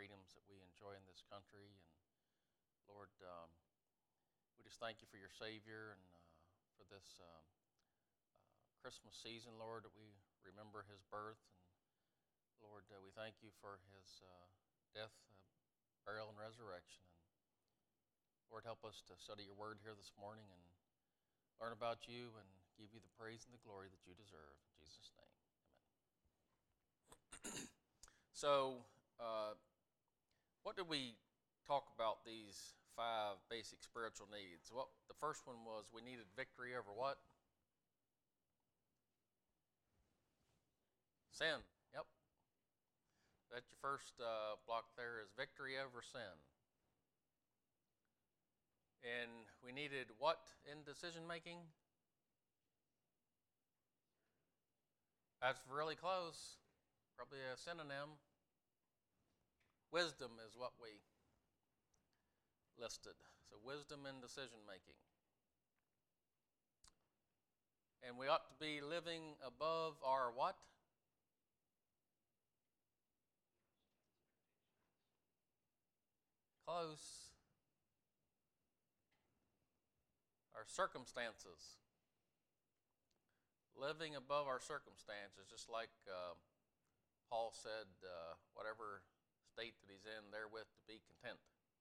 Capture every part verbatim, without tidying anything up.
freedoms that we enjoy in this country. And Lord, um, we just thank you for your Savior and uh, for this um, uh, Christmas season, Lord, that we remember his birth. And Lord, uh, we thank you for his uh, death, uh, burial, and resurrection. And Lord, help us to study your word here this morning and learn about you and give you the praise and the glory that you deserve. In Jesus' name, amen. So, uh, what did we talk about these five basic spiritual needs? Well, the first one was we needed victory over what? Sin. Yep. That's your first uh, block there is victory over sin. And we needed what in decision making? That's really close. Probably a synonym. Wisdom is what we listed. So wisdom in decision making. And we ought to be living above our what? Close. Our circumstances. Living above our circumstances, just like uh, Paul said, uh, whatever state that he's in, therewith to be content.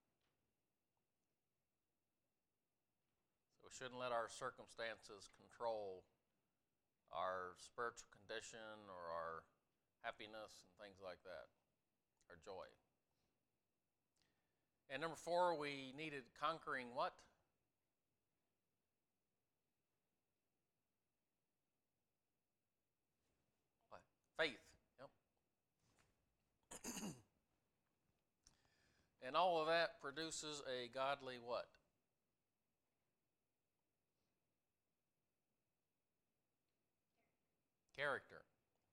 So we shouldn't let our circumstances control our spiritual condition or our happiness and things like that, our joy. And number four, we needed conquering what? What? Faith. Yep. And all of that produces a godly what? Character.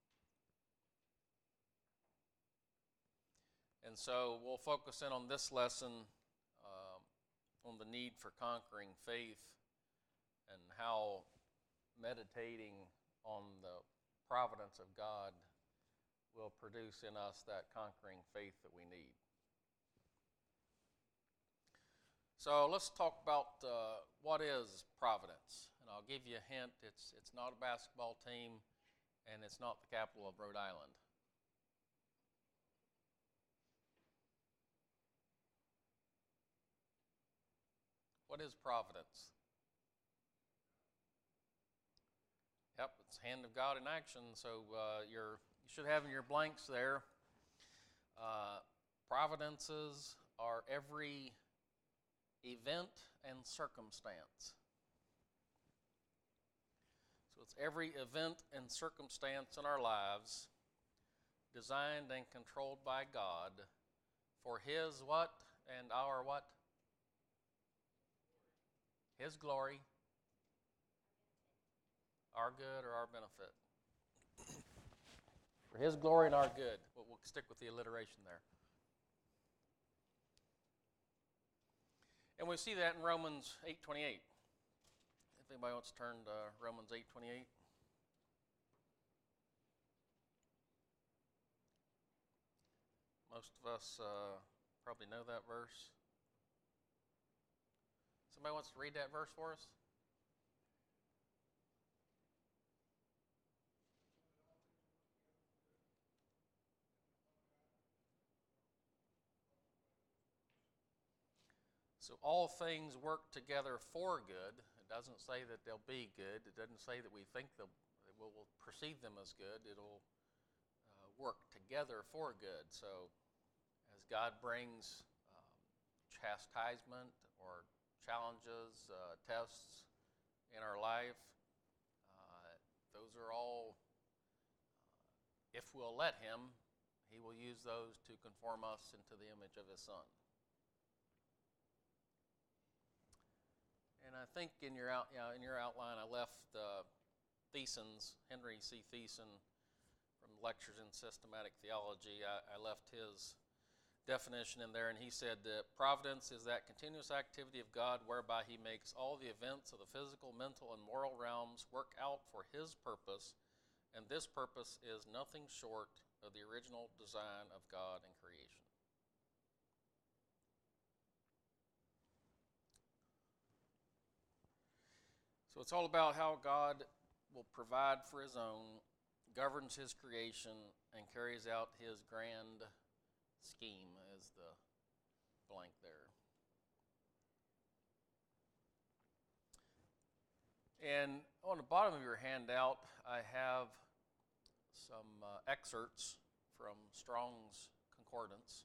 And so we'll focus in on this lesson uh, on the need for conquering faith and how meditating on the providence of God will produce in us that conquering faith that we need. So let's talk about uh, what is providence. And I'll give you a hint. It's, it's not a basketball team, and it's not the capital of Rhode Island. What is providence? Yep, it's the hand of God in action. So uh, you're, you should have in your blanks there. Uh, providences are every event and circumstance. So it's every event and circumstance in our lives designed and controlled by God for His what and our what? His glory, our good or our benefit. For His glory and our good. Well, we'll stick with the alliteration there. And we see that in Romans eight twenty-eight. If anybody wants to turn to Romans eight twenty-eight. Most of us uh, probably know that verse. Somebody wants to read that verse for us? So all things work together for good. It doesn't say that they'll be good. It doesn't say that we think they'll, we'll, we'll perceive them as good. It'll uh, work together for good. So as God brings um, chastisement or challenges, uh, tests in our life, uh, those are all, uh, if we'll let Him, He will use those to conform us into the image of His Son. And I think in your out, you know, in your outline, I left uh, Thiessen's, Henry C. Thiessen, from Lectures in Systematic Theology. I, I left his definition in there, and he said that providence is that continuous activity of God whereby He makes all the events of the physical, mental, and moral realms work out for His purpose, and this purpose is nothing short of the original design of God in creation. So it's all about how God will provide for his own, governs his creation, and carries out his grand scheme, as the blank there. And on the bottom of your handout, I have some uh, excerpts from Strong's Concordance.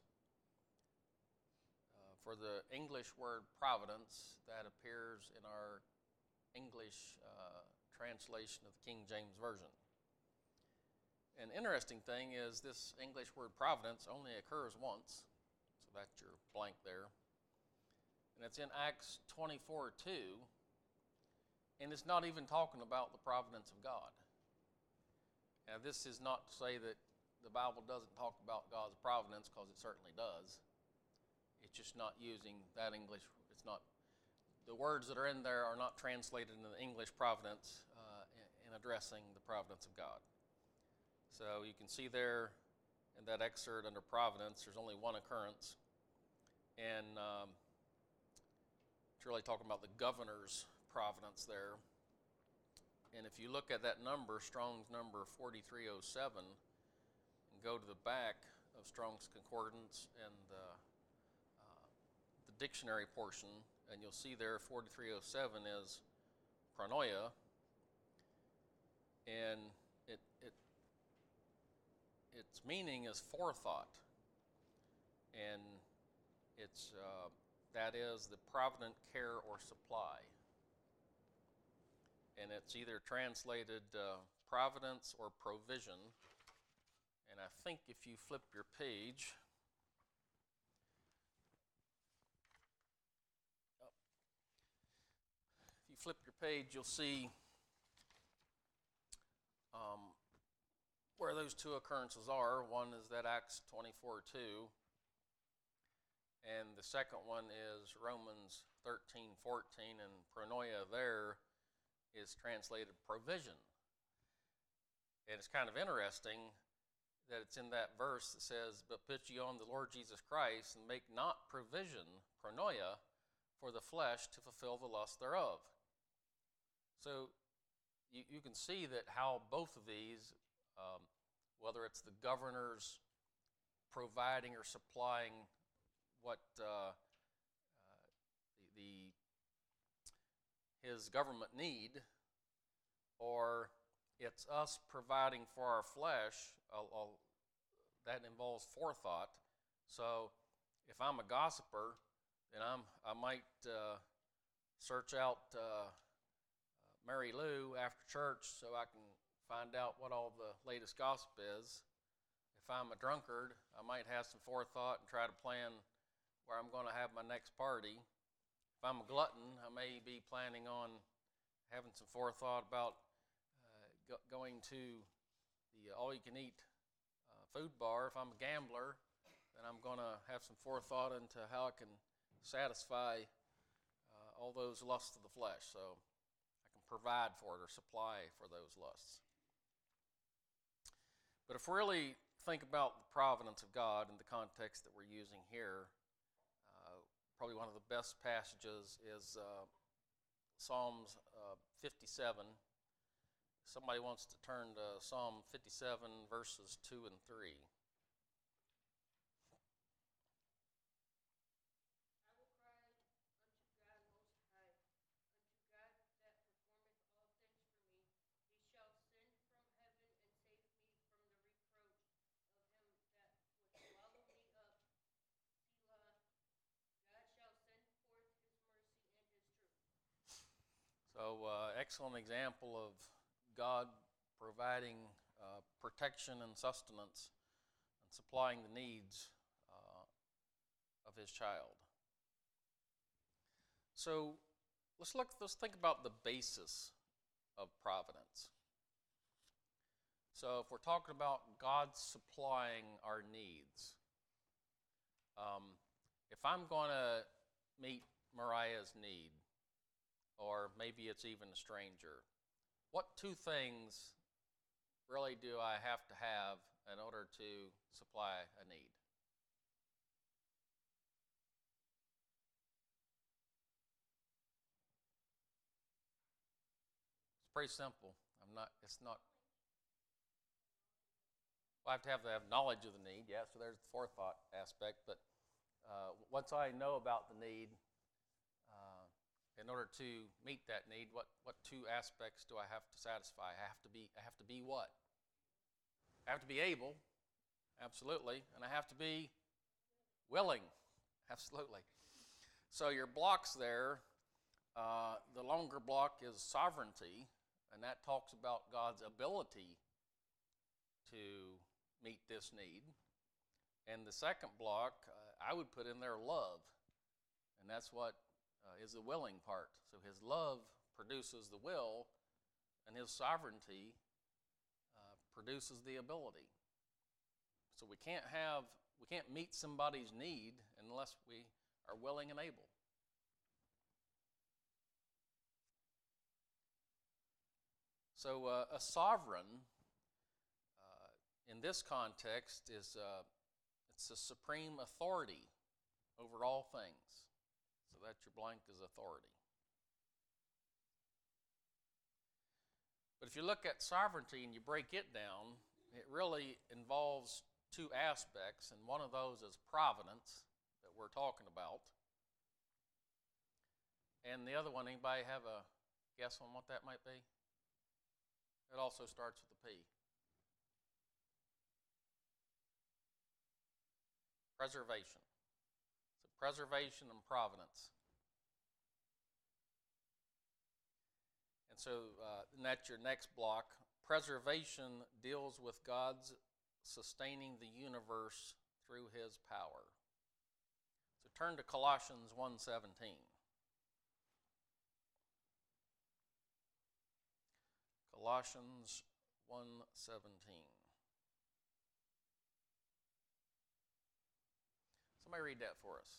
Uh, for the English word providence, that appears in our English uh, translation of the King James Version. An interesting thing is this English word providence only occurs once, so that's your blank there. And it's in Acts twenty-four two, and it's not even talking about the providence of God. Now, this is not to say that the Bible doesn't talk about God's providence, because it certainly does. It's just not using that English. It's not, the words that are in there are not translated into the English providence uh, in, in addressing the providence of God. So you can see there in that excerpt under providence, there's only one occurrence. And um, it's really talking about the governor's providence there. And if you look at that number, Strong's number forty-three oh seven, and go to the back of Strong's Concordance and the, uh, the dictionary portion, and you'll see there forty-three oh seven is pronoia, and it, it its meaning is forethought, and it's uh, that is the provident care or supply. And it's either translated uh, providence or provision. And I think if you flip your page, oh, if you flip your page, you'll see um, where those two occurrences are. One is that Acts twenty-four two, and the second one is Romans thirteen fourteen, and pronoia there is translated provision. And it's kind of interesting that it's in that verse that says, but put ye on the Lord Jesus Christ, and make not provision, pronoia, for the flesh to fulfill the lust thereof. So you, you can see that how both of these, um, whether it's the governor's providing or supplying what uh, uh, the, the his government need, or it's us providing for our flesh, I'll, I'll, that involves forethought. So if I'm a gossiper, then I'm, I might uh, search out uh, Mary Lou after church so I can find out what all the latest gossip is. If I'm a drunkard, I might have some forethought and try to plan where I'm going to have my next party. If I'm a glutton, I may be planning on having some forethought about uh, go- going to the all-you-can-eat uh, food bar. If I'm a gambler, then I'm going to have some forethought into how I can satisfy uh, all those lusts of the flesh, so I can provide for it or supply for those lusts. But if we really think about the providence of God in the context that we're using here, probably one of the best passages is uh, Psalms uh, fifty-seven. Somebody wants to turn to Psalm fifty-seven, verses two and three. I will cry unto God most high, unto God that performeth all things for me. He shall send from heaven and save me from the reproach of him that would swallow me up. Selah. God shall send forth his mercy and his truth. So, uh, excellent example of God providing uh, protection and sustenance and supplying the needs uh, of his child. So, let's look. Let's think about the basis of providence. So, if we're talking about God supplying our needs, um, if I'm going to meet Mariah's need, or maybe it's even a stranger, what two things really do I have to have in order to supply a need? pretty simple. I'm not, it's not, well, I have to have, to have knowledge of the need, yeah, so there's the forethought aspect, but uh, once I know about the need, uh, in order to meet that need, what, what two aspects do I have to satisfy? I have to be, I have to be what? I have to be able, absolutely, and I have to be willing, absolutely. So your blocks there, uh, the longer block is sovereignty, and that talks about God's ability to meet this need. And the second block, uh, I would put in there love, and that's what uh, is the willing part. So his love produces the will, and his sovereignty uh, produces the ability. So we can't have, we can't meet somebody's need unless we are willing and able. So uh, a sovereign, uh, in this context, is uh, it's a supreme authority over all things. So that your blank is authority. But if you look at sovereignty and you break it down, it really involves two aspects, and one of those is providence that we're talking about. And the other one, anybody have a guess on what that might be? It also starts with a P. Preservation. So preservation and providence. And so uh, and that's your next block. Preservation deals with God's sustaining the universe through his power. So turn to Colossians one seventeen. Colossians one seventeen. Somebody read that for us.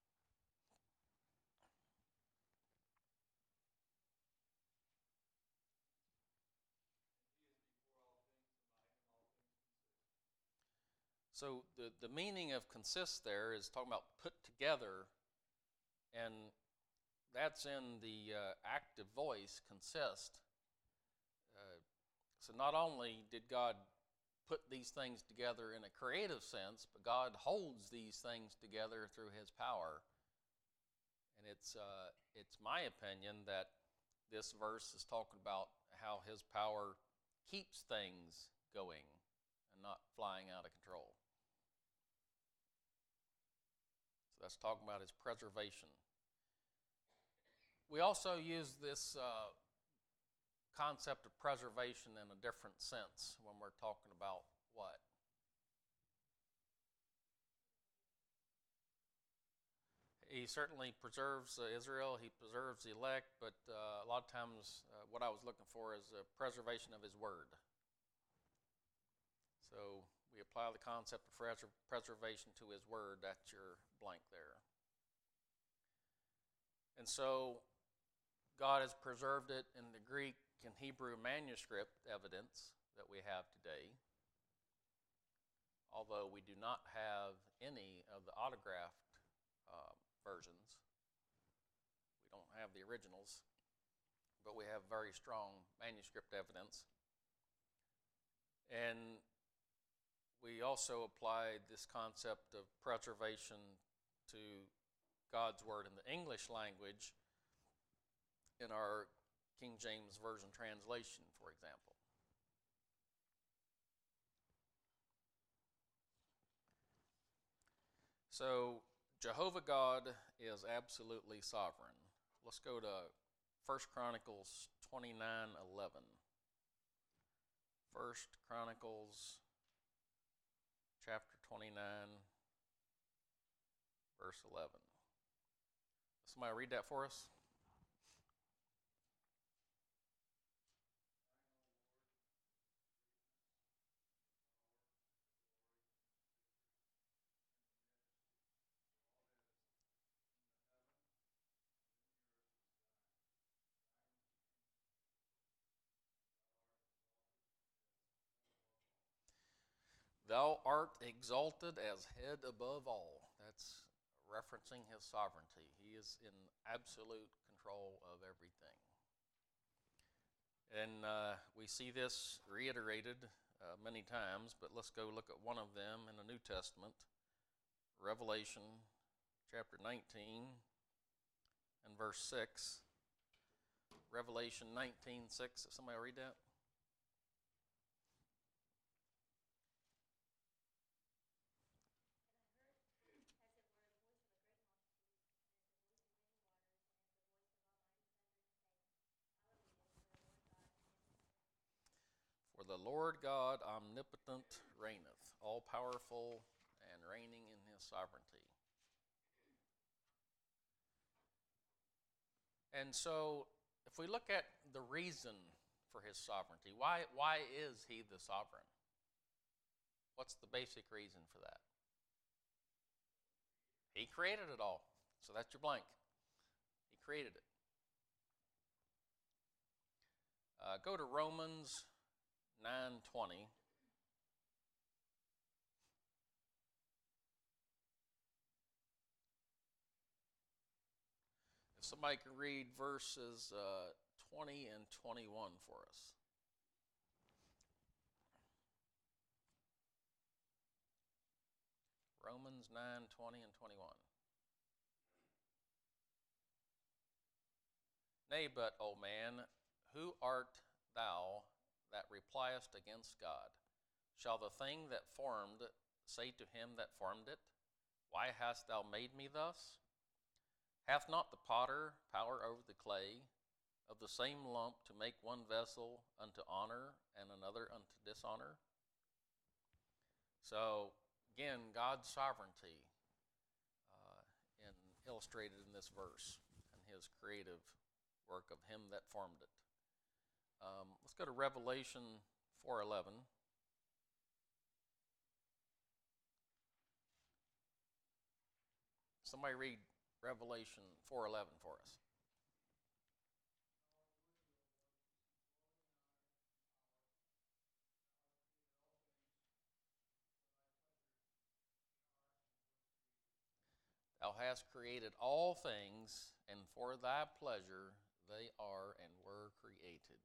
So the, the meaning of consist there is talking about put together, and that's in the uh, active voice, consist. Uh, so not only did God put these things together in a creative sense, but God holds these things together through his power. And it's uh, it's my opinion that this verse is talking about how his power keeps things going and not flying out of control. So that's talking about his preservation. We also use this uh, concept of preservation in a different sense when we're talking about what? He certainly preserves uh, Israel, he preserves the elect, but uh, a lot of times uh, what I was looking for is a preservation of his word. So we apply the concept of preservation to his word. That's your blank there. And so God has preserved it in the Greek and Hebrew manuscript evidence that we have today, although we do not have any of the autographed uh, versions. We don't have the originals, but we have very strong manuscript evidence. And we also applied this concept of preservation to God's word in the English language in our King James Version translation, for example. So Jehovah God is absolutely sovereign. Let's go to First Chronicles twenty-nine eleven. First Chronicles chapter twenty-nine, verse eleven. Somebody read that for us? Thou art exalted as head above all. That's referencing his sovereignty. He is in absolute control of everything. And uh, we see this reiterated uh, many times, but let's go look at one of them in the New Testament, Revelation chapter nineteen and verse six. Revelation nineteen six. Somebody read that? For the Lord God omnipotent reigneth, all powerful and reigning in his sovereignty. And so, if we look at the reason for his sovereignty, why, why is he the sovereign? What's the basic reason for that? He created it all. So that's your blank. He created it. Uh, go to Romans nine twenty. If somebody can read verses uh, twenty and twenty-one for us. Romans nine twenty and twenty-one. Nay, but, O man, who art thou that repliest against God? Shall the thing that formed say to him that formed it, Why hast thou made me thus? Hath not the potter power over the clay, of the same lump to make one vessel unto honor and another unto dishonor? So, again, God's sovereignty uh, in, illustrated in this verse and his creative work of him that formed it. Um, let's go to Revelation four eleven. Somebody read Revelation four eleven for us. Thou hast created all things, and for thy pleasure they are and were created.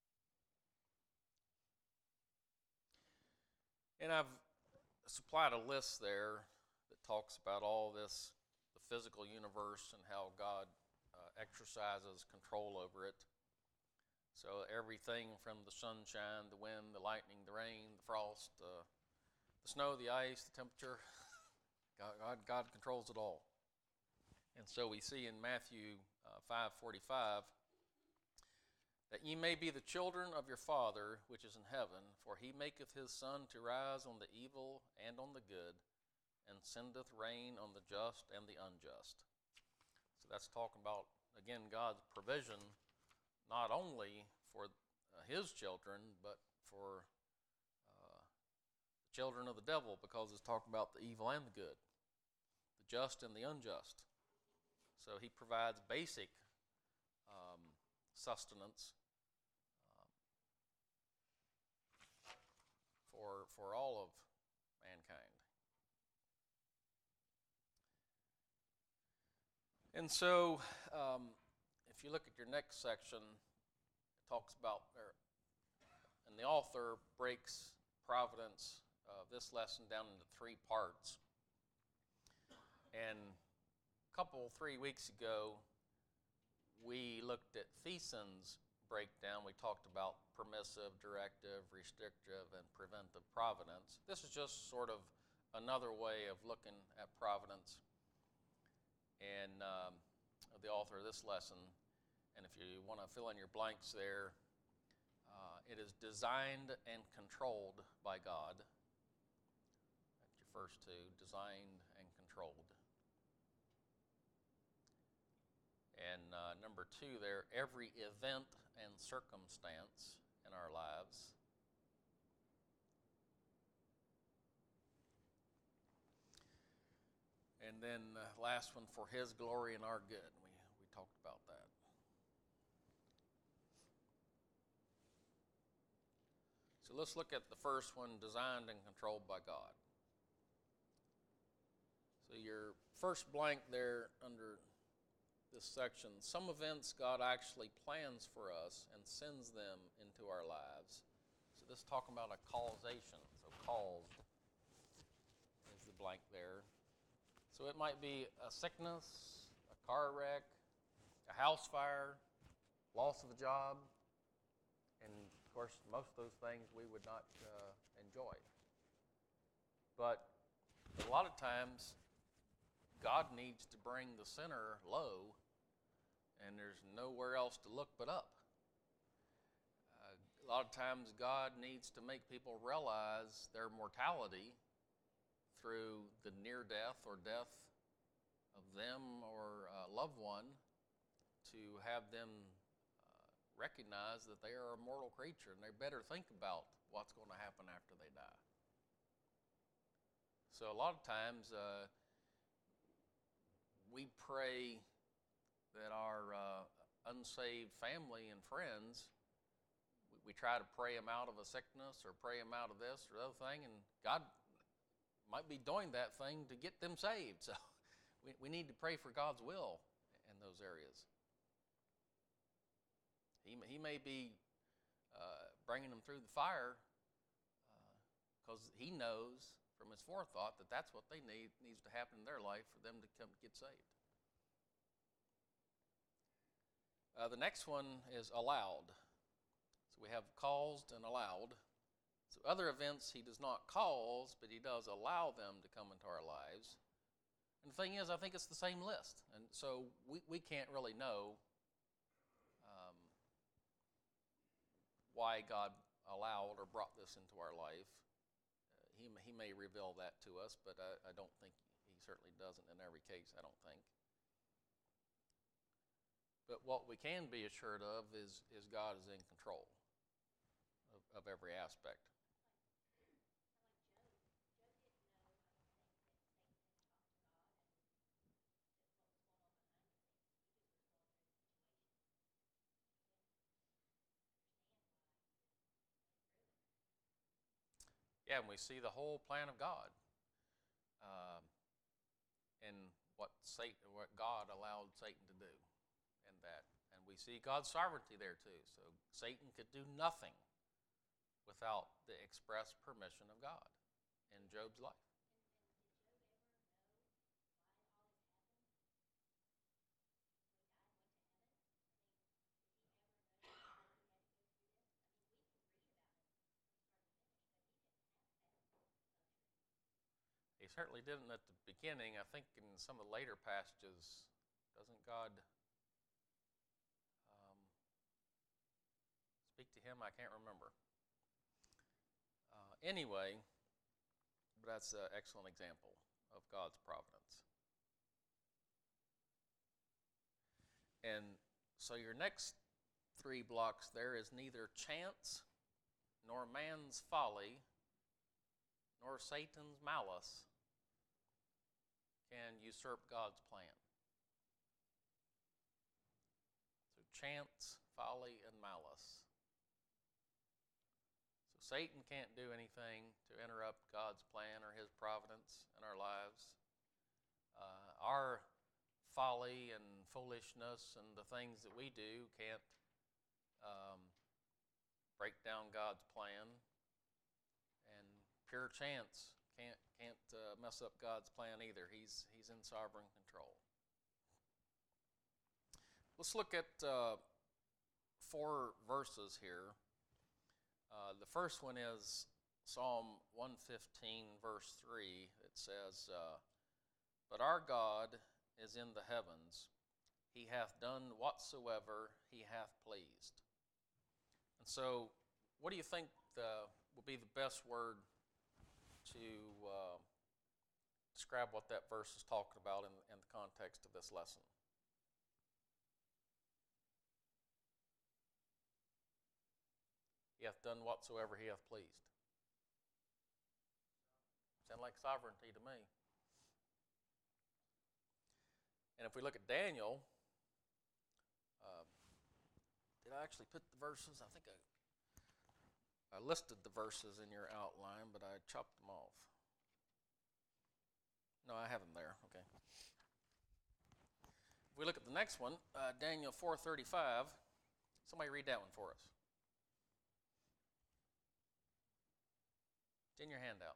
And I've supplied a list there that talks about all this, the physical universe, and how God uh, exercises control over it. So everything from the sunshine, the wind, the lightning, the rain, the frost, uh, the snow, the ice, the temperature, God, God, God controls it all. And so we see in Matthew uh, five forty-five, that ye may be the children of your Father which is in heaven, for he maketh his sun to rise on the evil and on the good, and sendeth rain on the just and the unjust. So that's talking about, again, God's provision, not only for uh, his children, but for uh, the children of the devil, because it's talking about the evil and the good, the just and the unjust. So he provides basic um, sustenance um, for for all of mankind. And so, um, if you look at your next section, it talks about, or, and the author breaks providence, uh, this lesson down into three parts. And a couple, three weeks ago, we looked at Thiessen's breakdown. We talked about permissive, directive, restrictive, and preventive providence. This is just sort of another way of looking at providence, and um, the author of this lesson. And if you want to fill in your blanks there, uh, it is designed and controlled by God. That's your first two, designed and controlled. And uh, number two there, every event and circumstance in our lives. And then uh, last one, for his glory and our good. We, we talked about that. So let's look at the first one, designed and controlled by God. So your first blank there under this section, some events God actually plans for us and sends them into our lives. So this is talking about a causation. So caused is the blank there. So it might be a sickness, a car wreck, a house fire, loss of a job, and of course most of those things we would not uh, enjoy. But a lot of times God needs to bring the sinner low, and there's nowhere else to look but up. Uh, a lot of times God needs to make people realize their mortality through the near death or death of them or a loved one, to have them uh, recognize that they are a mortal creature and they better think about what's going to happen after they die. So a lot of times uh, we pray that our uh, unsaved family and friends, we, we try to pray them out of a sickness or pray them out of this or the other thing, and God might be doing that thing to get them saved. So we, we need to pray for God's will in those areas. He, he may be uh, bringing them through the fire because uh, he knows from his forethought that that's what they need needs to happen in their life for them to come get saved. Uh, the next one is allowed. So we have caused and allowed. So other events he does not cause, but he does allow them to come into our lives. And the thing is, I think it's the same list. And so we, we can't really know um, why God allowed or brought this into our life. He, he may reveal that to us, but I, I don't think he certainly doesn't in every case, I don't think. But what we can be assured of is, is God is in control of, of every aspect. Yeah, and we see the whole plan of God, um, and what Satan, what God allowed Satan to do, and that, and we see God's sovereignty there too. So Satan could do nothing without the express permission of God in Job's life. He certainly didn't at the beginning. I think in some of the later passages, doesn't God um, speak to him? I can't remember. Uh, anyway, but that's an excellent example of God's providence. And so your next three blocks there is neither chance, nor man's folly, nor Satan's malice can usurp God's plan. So chance, folly, and malice. So Satan can't do anything to interrupt God's plan or his providence in our lives. Uh, our folly and foolishness and the things that we do can't um, break down God's plan. And pure chance can't can't uh, mess up God's plan either. He's he's in sovereign control. Let's look at uh, four verses here. Uh, the first one is Psalm one fifteen, verse three. It says, uh, "But our God is in the heavens; He hath done whatsoever He hath pleased." And so, what do you think the, would be the best word to uh, describe what that verse is talking about in, in the context of this lesson? He hath done whatsoever he hath pleased. Sound like sovereignty to me. And if we look at Daniel, uh, did I actually put the verses? I think I I listed the verses in your outline, but I chopped them off. No, I have them there. Okay. If we look at the next one, uh, Daniel four thirty-five, somebody read that one for us. It's in your handout.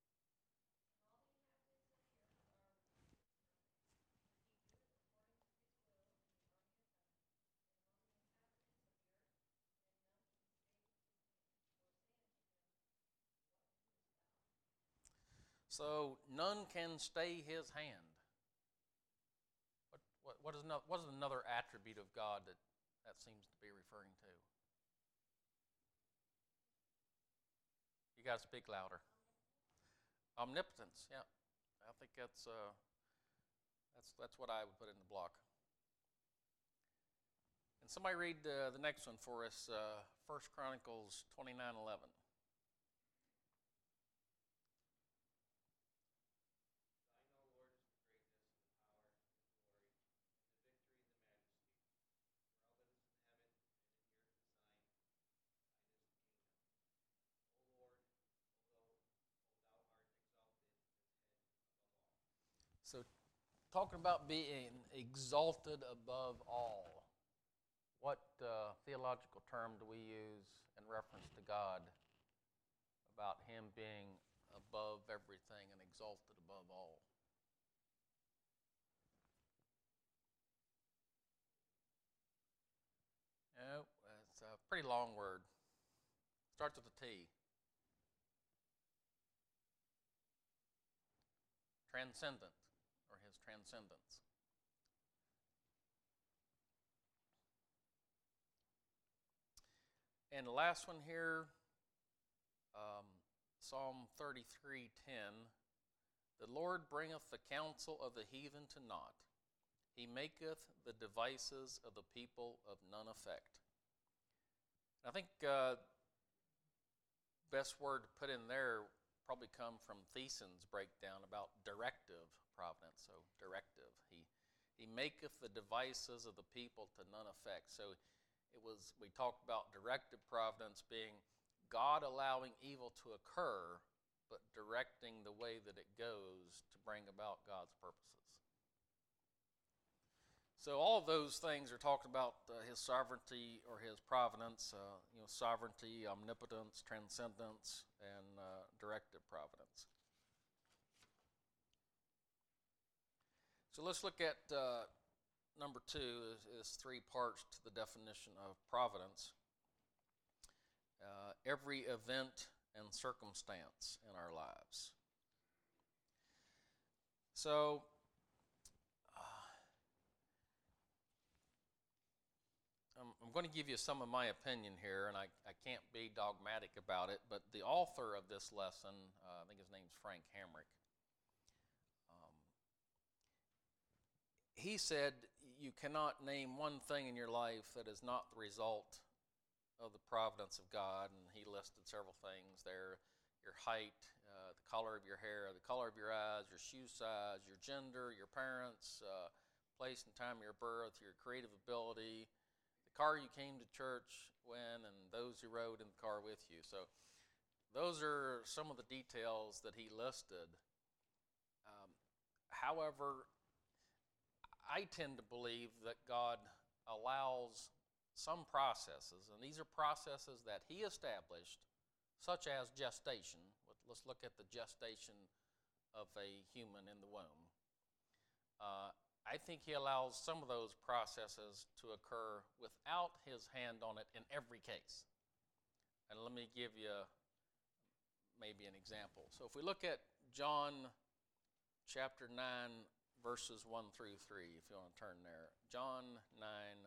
So none can stay his hand. What, what, what, is no, what is another attribute of God that that seems to be referring to? You got to speak louder. Omnipotence, yeah. I think that's, uh, that's, that's what I would put in the block. And somebody read uh, the next one for us, uh, First Chronicles twenty-nine eleven. So, talking about being exalted above all, what uh, theological term do we use in reference to God about him being above everything and exalted above all? Oh, it's a pretty long word. Starts with a T. Transcendent, or his transcendence. And the last one here, um, Psalm thirty-three ten. The Lord bringeth the counsel of the heathen to naught. He maketh the devices of the people of none effect. I think uh, best word to put in there probably come from Thiessen's breakdown about directive providence. So directive. He he maketh the devices of the people to none effect. So it was, we talked about directive providence being God allowing evil to occur, but directing the way that it goes to bring about God's purposes. So all of those things are talking about uh, his sovereignty or his providence, uh, you know, sovereignty, omnipotence, transcendence, and uh, directive providence. So let's look at uh, number two is, is three parts to the definition of providence. Uh, every event and circumstance in our lives. So, uh, I'm, I'm going to give you some of my opinion here, and I, I can't be dogmatic about it, but the author of this lesson, uh, I think his name's Frank Hamrick, um, he said you cannot name one thing in your life that is not the result of the providence of God, and he listed several things there: your height, uh, the color of your hair, the color of your eyes, your shoe size, your gender, your parents, uh, place and time of your birth, your creative ability, the car you came to church when, and those who rode in the car with you. So those are some of the details that he listed. Um, however, I tend to believe that God allows some processes, and these are processes that he established, such as gestation. Let's look at the gestation of a human in the womb. Uh, I think he allows some of those processes to occur without his hand on it in every case. And let me give you maybe an example. So if we look at John chapter nine, verses one through three, if you want to turn there. John nine,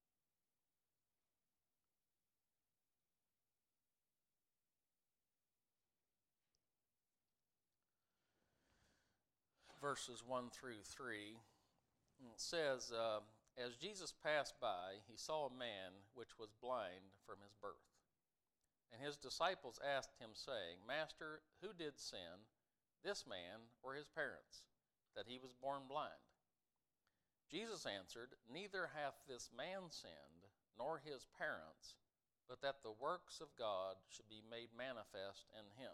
verses one through three, it says, uh, as Jesus passed by, he saw a man which was blind from his birth. And his disciples asked him, saying, Master, who did sin, this man or his parents, that he was born blind? Jesus answered, Neither hath this man sinned, nor his parents, but that the works of God should be made manifest in him.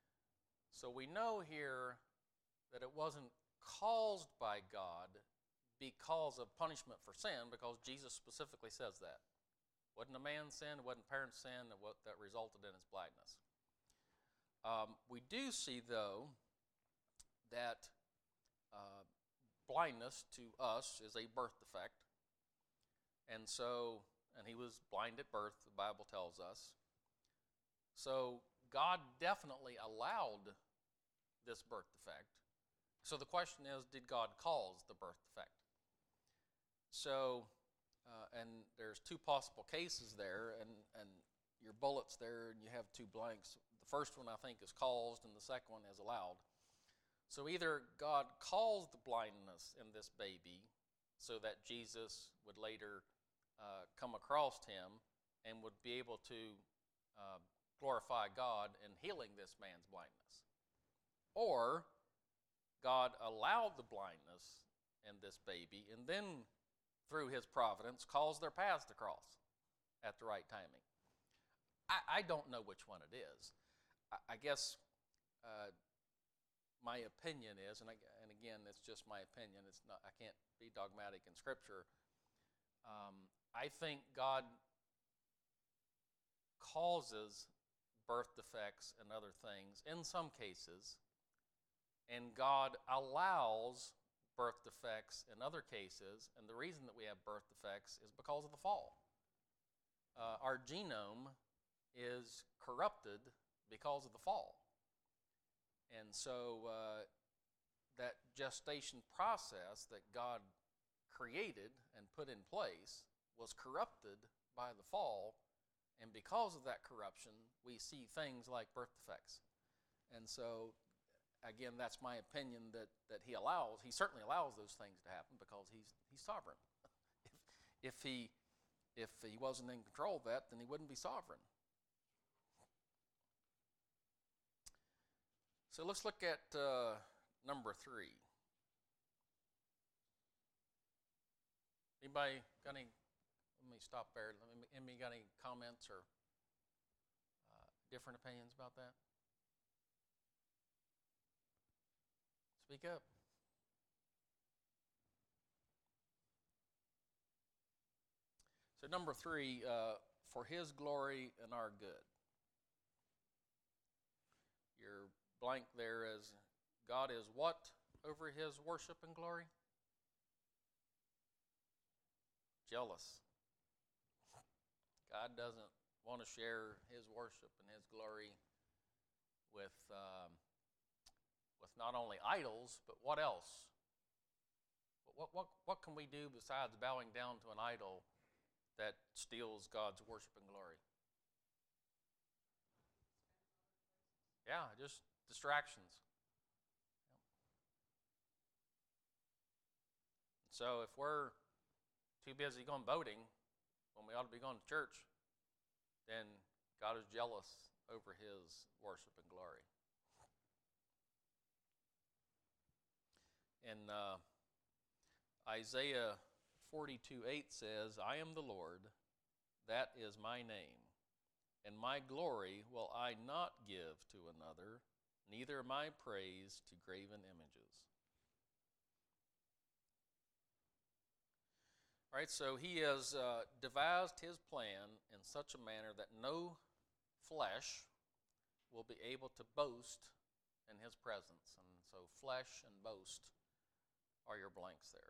So we know here that it wasn't caused by God because of punishment for sin, because Jesus specifically says that. Wasn't a man's sin, it wasn't parents' sin, that, what, that resulted in his blindness. Um, we do see, though, that uh, blindness to us is a birth defect. And so, and he was blind at birth, the Bible tells us. So God definitely allowed this birth defect. So the question is, did God cause the birth defect? So, uh, and there's two possible cases there, and, and your bullet's there, and you have two blanks. The first one, I think, is caused, and the second one is allowed. So either God caused the blindness in this baby so that Jesus would later uh, come across him and would be able to uh, glorify God in healing this man's blindness. Or God allowed the blindness in this baby and then, through his providence, caused their paths to cross at the right timing. I, I don't know which one it is. I, I guess uh, my opinion is, and, I, and again, it's just my opinion. It's not. I can't be dogmatic in Scripture. Um, I think God causes birth defects and other things in some cases, and God allows birth defects in other cases, and the reason that we have birth defects is because of the fall. Uh, our genome is corrupted because of the fall. And so uh, that gestation process that God created and put in place was corrupted by the fall, and because of that corruption, we see things like birth defects. And so again, that's my opinion that, that he allows. He certainly allows those things to happen because he's he's sovereign. if, if he if he wasn't in control of that, then he wouldn't be sovereign. So let's look at uh, number three. Anybody got any? Let me stop there. Let me, anybody got any comments or uh, different opinions about that? Speak up. So number three, uh, for his glory and our good. Your blank there is, God is what over his worship and glory? Jealous. God doesn't want to share his worship and his glory with um, with not only idols, but what else? What, what, what can we do besides bowing down to an idol that steals God's worship and glory? Yeah, just distractions. So if we're too busy going boating when we ought to be going to church, then God is jealous over his worship and glory. And uh, Isaiah forty-two eight says, I am the Lord, that is my name, and my glory will I not give to another, neither my praise to graven images. All right, so he has uh, devised his plan in such a manner that no flesh will be able to boast in his presence. And so flesh and boast are your blanks there.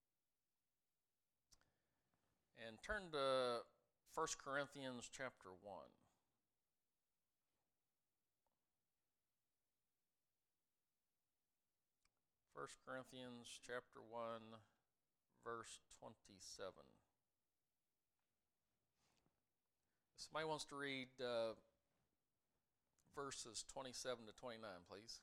And turn to First Corinthians chapter one. First Corinthians chapter one, verse twenty-seven. If somebody wants to read uh, verses twenty-seven to twenty-nine, please.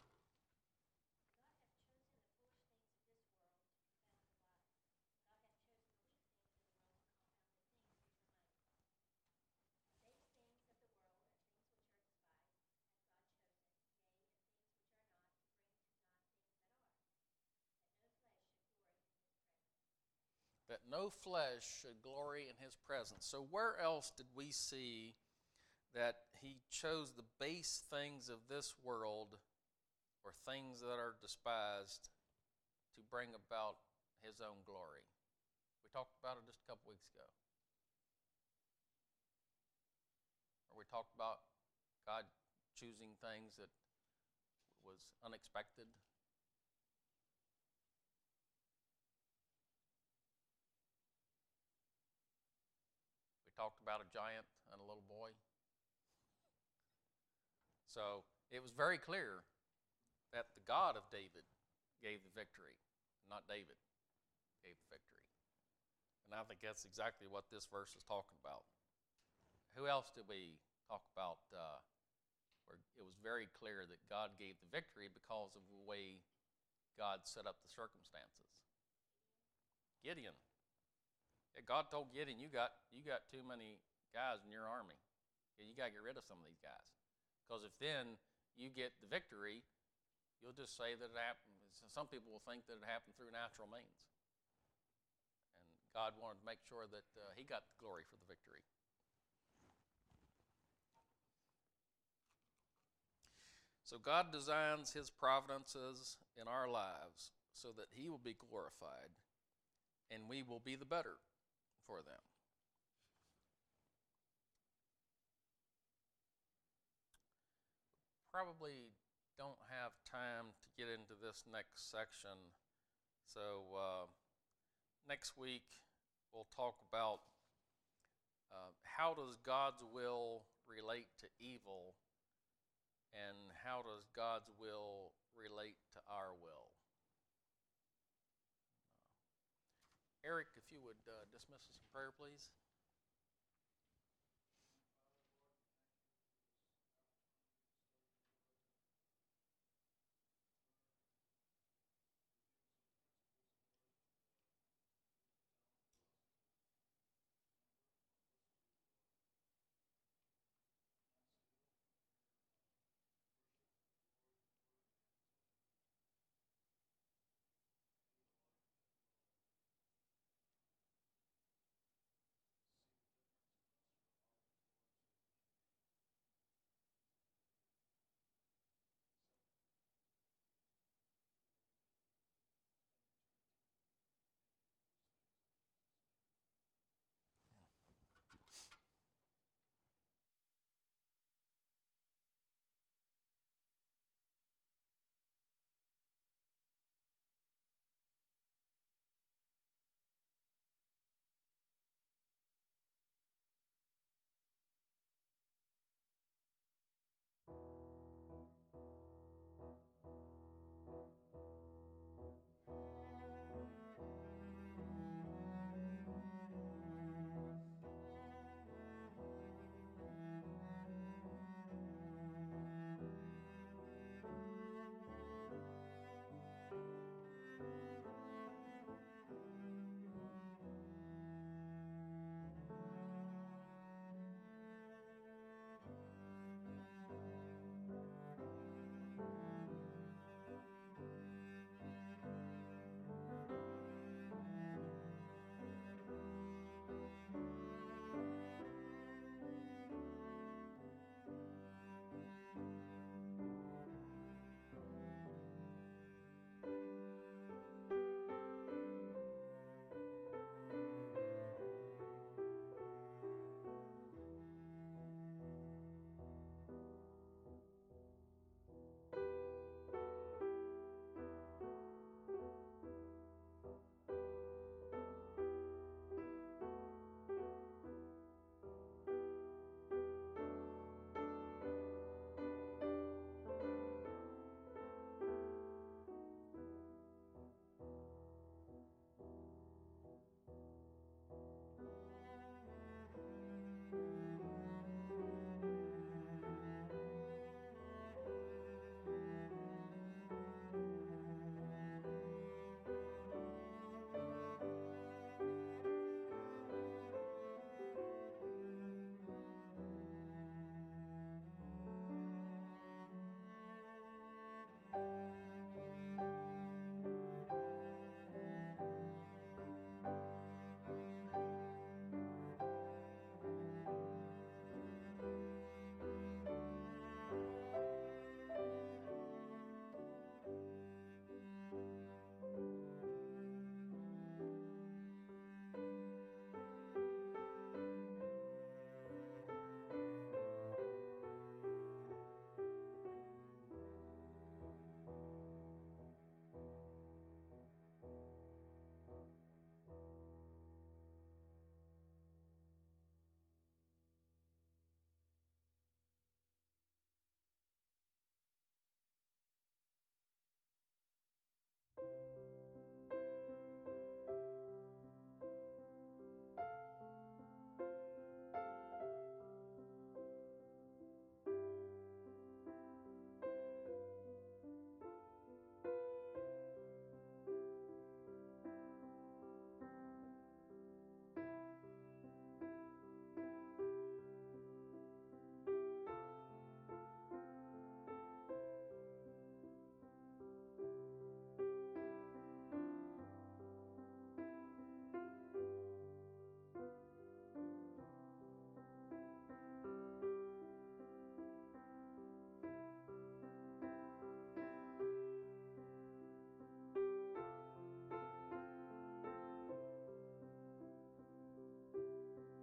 That no flesh should glory in his presence. So where else did we see that he chose the base things of this world, or things that are despised, to bring about his own glory. We talked about it just a couple weeks ago. Or we talked about God choosing things that was unexpected. We talked about a giant and a little boy. So it was very clear that the God of David gave the victory, not David gave the victory. And I think that's exactly what this verse is talking about. Who else did we talk about uh, where it was very clear that God gave the victory because of the way God set up the circumstances? Gideon. Yeah, God told Gideon, you got, you got too many guys in your army. Yeah, you got to get rid of some of these guys. Because if then you get the victory, you'll just say that it happened. Some people will think that it happened through natural means. And God wanted to make sure that uh, he got the glory for the victory. So God designs his providences in our lives so that he will be glorified and we will be the better for them. Probably don't have time to get into this next section. So uh, next week we'll talk about uh, how does God's will relate to evil, and how does God's will relate to our will. Uh, Eric, if you would uh, dismiss us in prayer, please.